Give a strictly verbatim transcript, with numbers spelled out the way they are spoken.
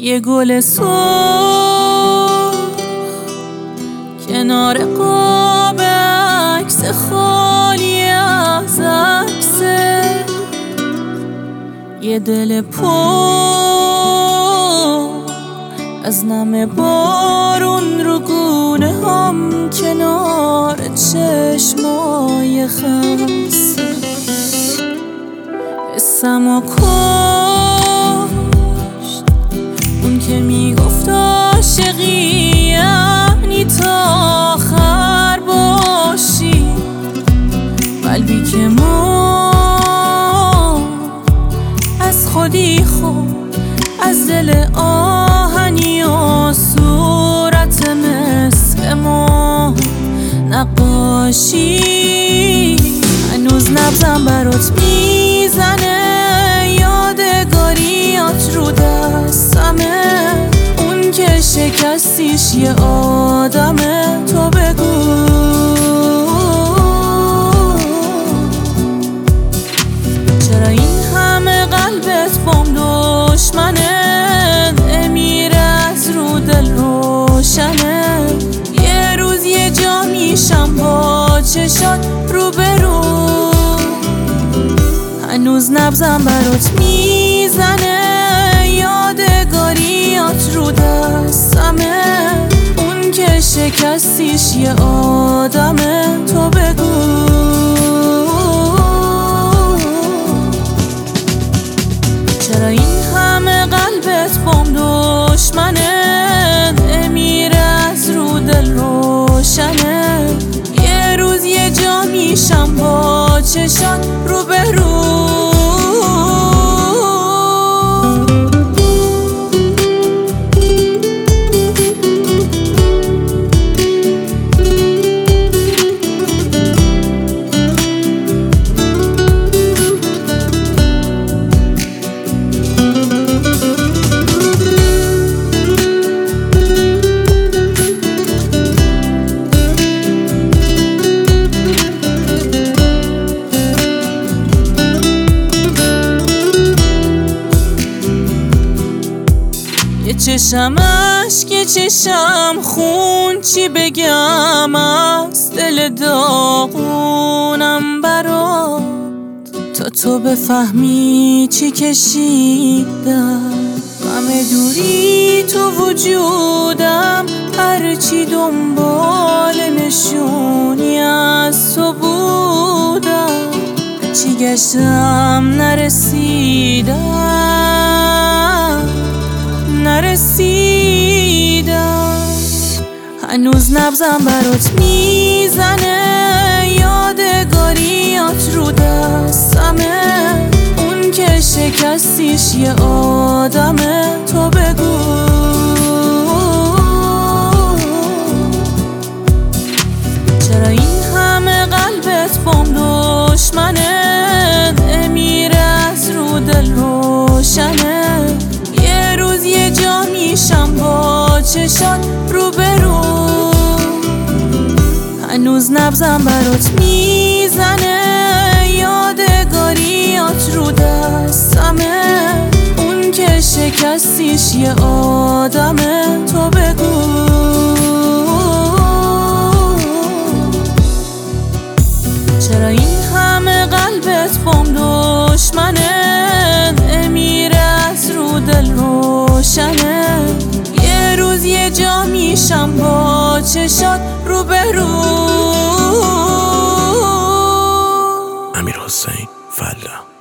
یه گل سرخ کنار قاب عکس خالی از عکسه، یه دل پر از نم بارون رو گونه هم کنار چشمای خسته. حسمو کشت اون که میگفت عاشقی یعنی تا آخر باشی، قلبی که ما از خودی خود از دل آهنی و صورت مثل ما نقاشی. هنوز نبضم برات میزنه، یادگاریات رو دستمه، اون که شکستیش یه آدمه. تو بگو چرا این همه قلبت بام دشمنه، نمیره از رو دل روشنه. یه روز یه جا میشم با چشات رو به رو، هنوز نبضم برات میزنه، یادگاریات رو دستمه، اون که شکستیش یه آدمه. تو بگو چرا این همه قلبت بام دشمنه، نمیره از رو دل روشنه. یه روز یه جا میشم با چشات رو به رو. یه چشم اشک، یه چشم خون، چی بگم از دل داغونم برات، تا تو بفهمی چی کشیدم. غم دوری تو وجودم، هرچی دنبال نشونی از تو بودم، چی گشتم نرسیدم نرسیدم. هنوز نبضم برات میزنه، یادگاریات رو دستمه، اون که شکستیش یه آدمه. تو بگو چرا این همه قلبت بام دشمنه، نمیره از رو دل روشنه. یه روز یه جا میشم با چشات رو به رو، هنوز نبضم برات میزنه، یادگاریات رو دستمه، اون که شکستیش یه آدمه. تو بگو چرا این همه قلبت بام دشمنه، نمیره از رو دل روشنه. یه روز یه جا میشم با چشات رو به رو. امیرحسین فلا.